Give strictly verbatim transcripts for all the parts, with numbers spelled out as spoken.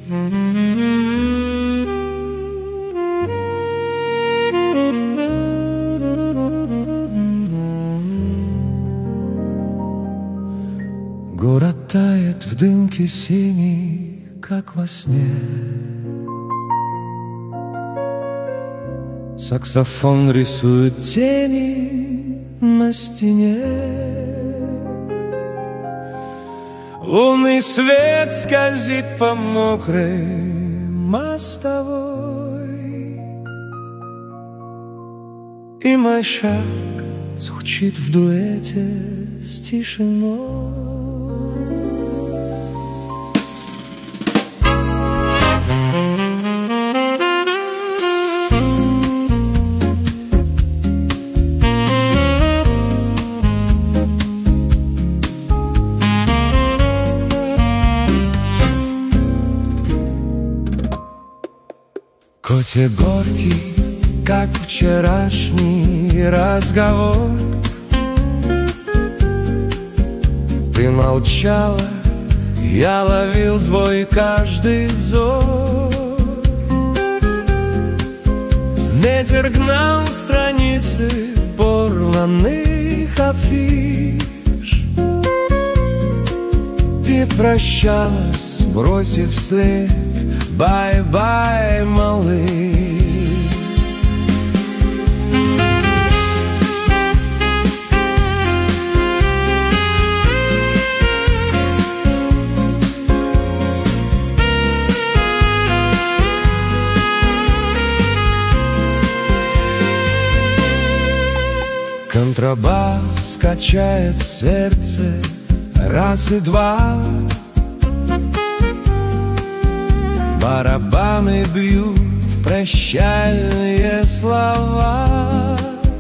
Город тает в дымке синий, как во сне. Саксофон рисует тени на стене. Лунный свет скользит по мокрой мостовой, и мой шаг звучит в дуэте с тишиной. Котя горький, как вчерашний разговор. Ты молчала, я ловил твой каждый зов. Ветер гнал страницы порванных афиш. Ты прощалась, бросив вслед бай-бай, малыш. Контрабас качает сердце раз и два. Барабаны бьют прощальные слова.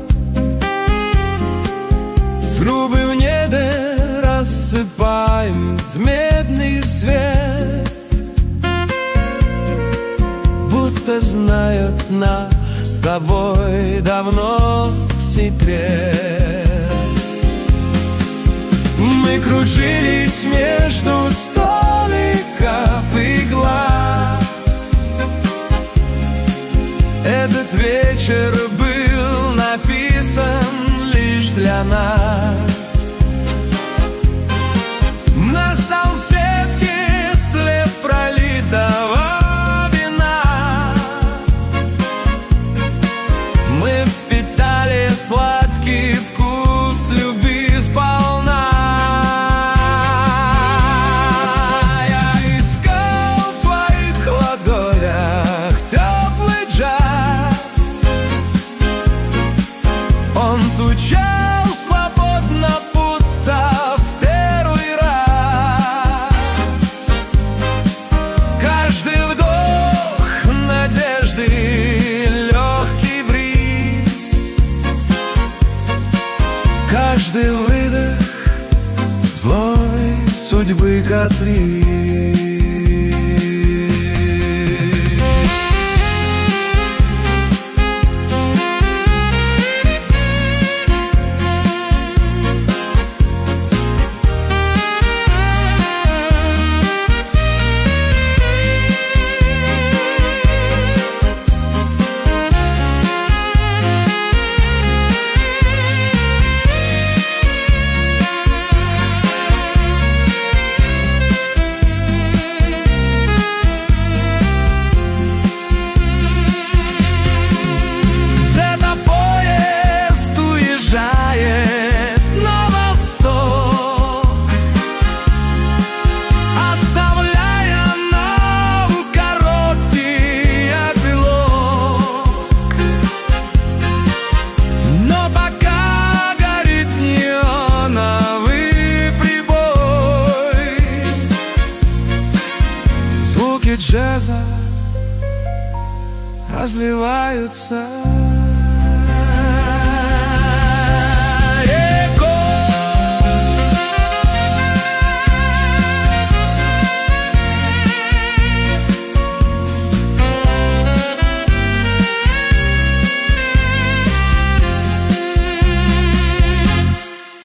Трубы в небе рассыпают медный свет, будто знают нас с тобой давно секрет. Мы кружились между столиков и глаз. Этот вечер был написан лишь для нас. На салфетке след пролитого вина. Мы впитали сладкий вкус любви сполна. Я искал в твоих ладонях теплый джаз. Он стучал свободно, будто в первый раз. Каждый вдох надежды, легкий бриз. Каждый выдох злой судьбы каприз. Звуки джаза разливаются